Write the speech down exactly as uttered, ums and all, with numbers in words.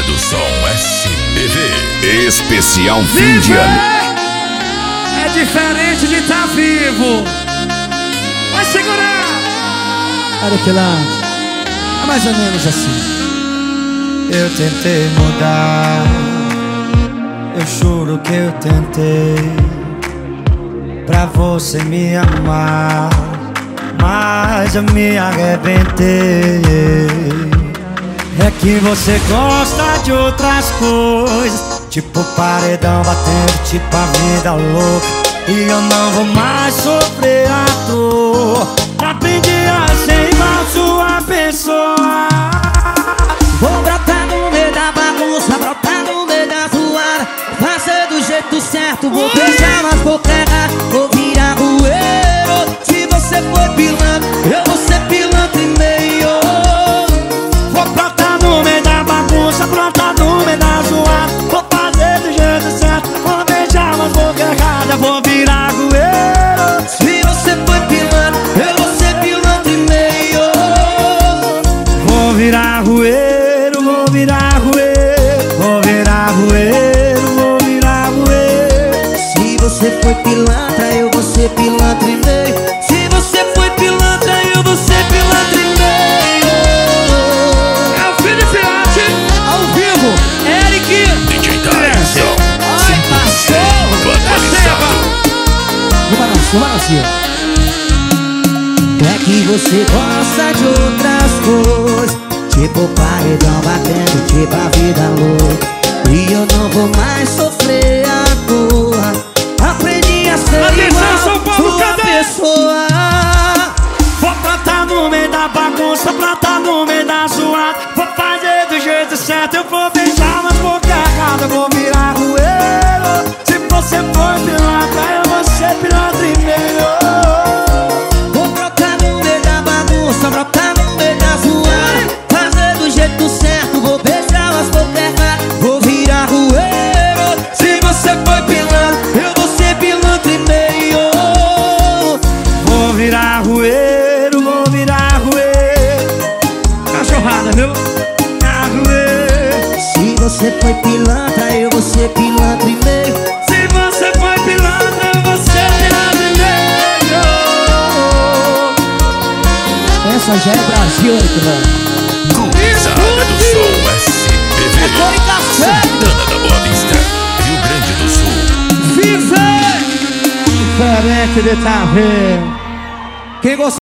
do Som S P V. Especial fim de ano. É diferente de estar vivo. Vai segurar. Olha que lá, é mais ou menos assim. Eu tentei mudar, eu juro que eu tentei, pra você me amar, mas eu me arrebentei. É que você gosta de outras coisas, tipo paredão batendo, tipo a vida louca, e eu não vou mais sofrer à toa. Aprendi a ser igual sua pessoa. Vou brotar no meio da bagunça, brotar no meio da zoada, fazer do jeito certo, vou beijar nas bocas erradas, vou virar rueiro. Se você for pilantra, eu vou ser pilantra e meio. Vou brotar no meio da bagunça, brotar no meio da zoada, vou fazer do jeito certo, vou beijar nas bocas erradas, vou virar rueiro. Se você for pilantra, eu vou ser pilantra e meio. Vou virar rueiro, vou virar rueiro, vou virar rueiro, vou virar rueiro. Se você foi pilantra, eu vou ser pilantra e meio. Se você foi pilantra, eu vou ser pilantra e meio. É o filho de Fiote, ao vivo, Eric D J Tyson, Ai, cachorro, atualizado. No balanço, no balanço. É que você gosta de outras coisas, tipo paredão batendo, tipo a vida louca, e eu não vou mais sofrer à toa. Aprendi a ser Atenção, São igual Paulo, sua cadê? pessoa. Vou plantar no meio da bagunça, plantar no meio da zoada, vou fazer do jeito certo, eu vou beijar nas bocas erradas, vou virar rueiro. Se você for pilantra, eu vou ser pilantra e meio. Vou brotar no meio da bagunça, brotar no meio da zoada, fazer do jeito certo, vou beijar as bocas erradas, vou virar rueiro. Se você foi pilantra, eu vou ser pilantra e meio. Vou virar rueiro, vou virar rueiro. cachorrada, viu? Virar rueiro. Se você foi pilantra, eu vou ser pilantra e meio. Se você foi pilantra, eu vou ser pilantra e meio. Essa já é Brasil, Eric. Gurizada do Som S P V. Santana da Boa Vista, Rio Grande do Sul. Viver! Diferente de estar vivo. Quem gostou?